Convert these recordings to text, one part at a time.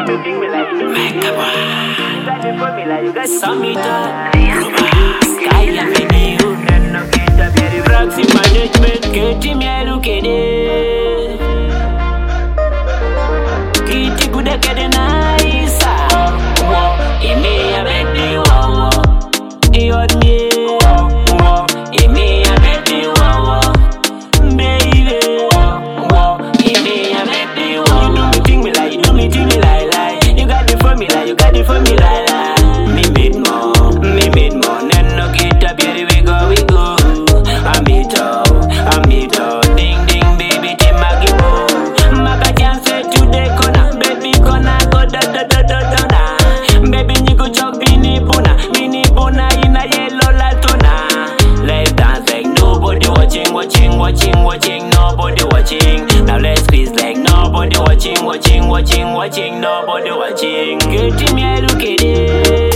Samita, Sky Avenue, Proxy Management, Keti Mielukede, Kiti Kudekede Naisa, Ime Abedi Wawa, Iodme, Ime Abedi Wawa, Baby, Ime Abedi Wawa. You do me like, you do me like, you got it for me like, you got it for me like. Me made more, then no get up, here we go. I'm it all, ding ding baby, take my give Maka can't say today, kona, baby, kona, go da. Baby, you go chop bini puna in a yellow latona. Let's dance like nobody watching, nobody watching. Now let's squeeze like nobody watching, nobody watching. Get me look at it.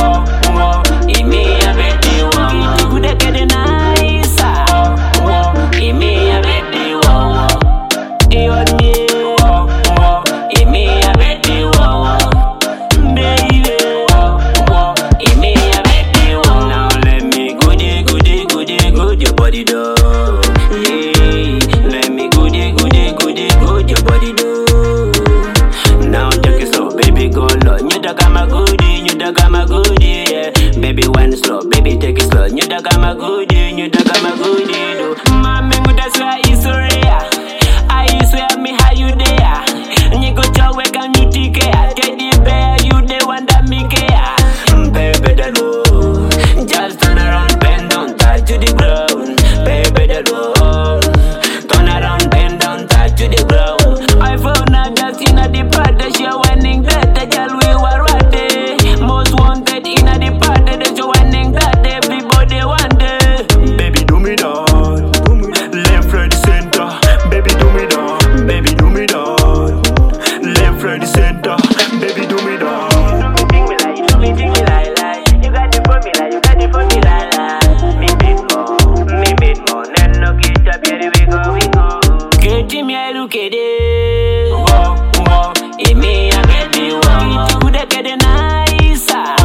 Baby, when slow, baby, take it slow. You da got my goodie, do. Mami, muda swear is so rare. I swear me how you there. You go to work and you take care. Teddy bear, you the one that me care. Baby, the low. Just turn around, bend down, touch to the ground. Baby, the low. Turn around, bend down, touch to the ground. I found a just in a depart, she winning that the girl we were right. Most wanted in a depart. Ime Abedi Wawa, Kiti Kudekede Naisa.